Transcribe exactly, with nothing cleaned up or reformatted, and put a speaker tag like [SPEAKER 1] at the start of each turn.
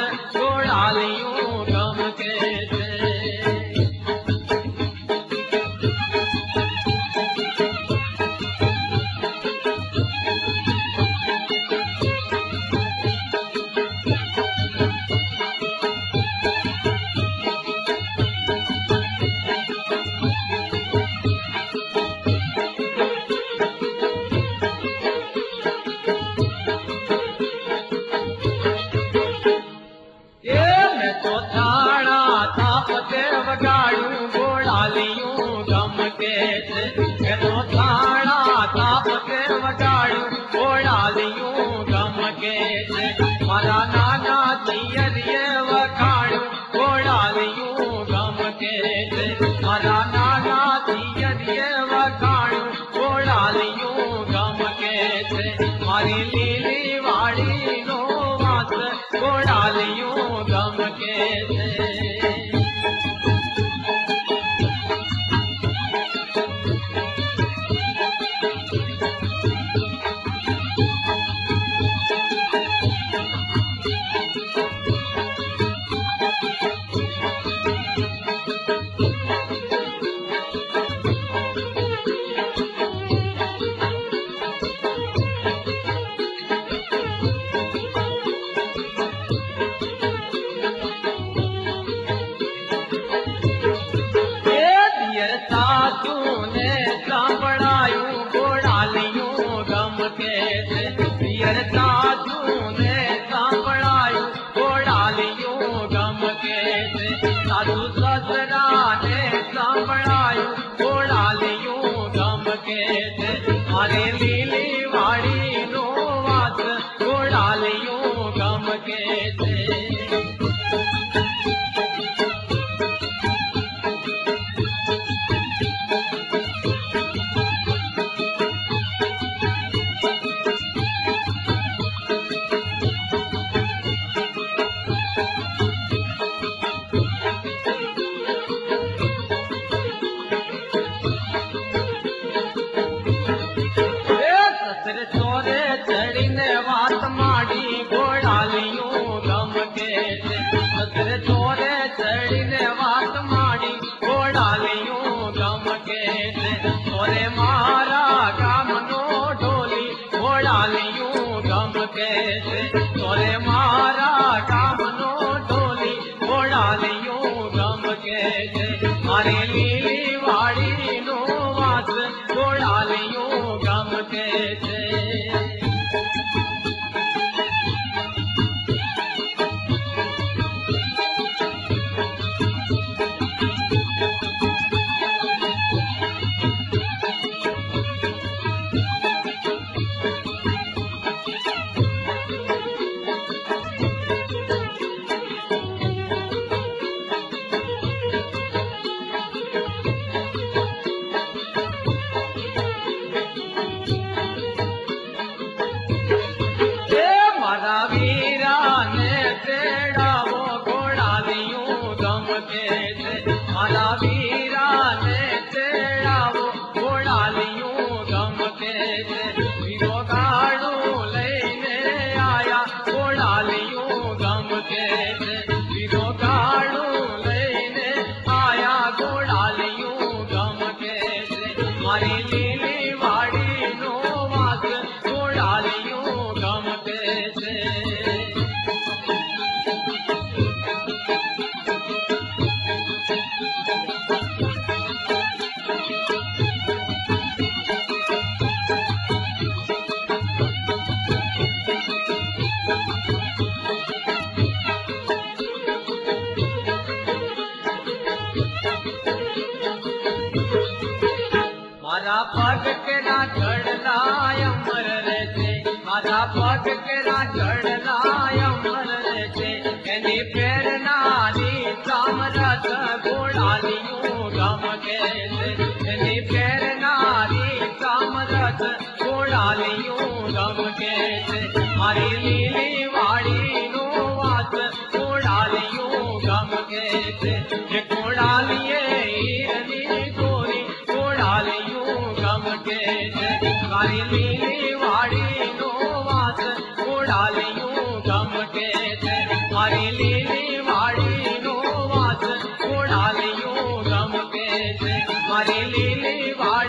[SPEAKER 1] घोड़ालियों गम के थे। मारा नाना तियरिए वखाणु घोड़ालियूं गम के थे। मारा नाना तियरिए वखाणु घोड़ालियूं गम के थे। मारी लीली वाड़ी नो वास घोड़ालियूं गम के थे। साधु ससरा ने सांभळायो घोड़ालियूं गम के थे। मारे लीली वाड़ी नो वास घोड़ालियूं गम के थे। तोरे मारा कामनो ढोली घोड़ालियूं गम के थे। मारे लीली वाड़ी नो वास घोड़ालियूं गम के थे। मारा वीरा ने तेड़ा वो घोड़ालियूं गम के थे। वीरो गाड़ू लेने आया घोड़ालियूं गम के थे। वीरो गाड़ू लेने आया घोड़ालियूं गम के थे। मारी लीली वाड़ी नो वास घोड़ालियूं गम के थे। मारा पग के ना चढ़ना अमर रहते। मारा पग के ना चढ़ना अमर रहते। कहनी पैर नारी सामरथ घोड़ालियूं गम के थे। कहनी पैर नारी सामरथ घोड़ालियूं गम के थे। मारी लीली वाड़ी नो वास घोड़ालियूं गम के थे। ये घोड़ालिए हीरनी गोरी घोड़ालियूं गम के थे। मारी लीली वाड़ी नो वास घोड़ालियूं गम के थे। मारी મારી લીલી વાડી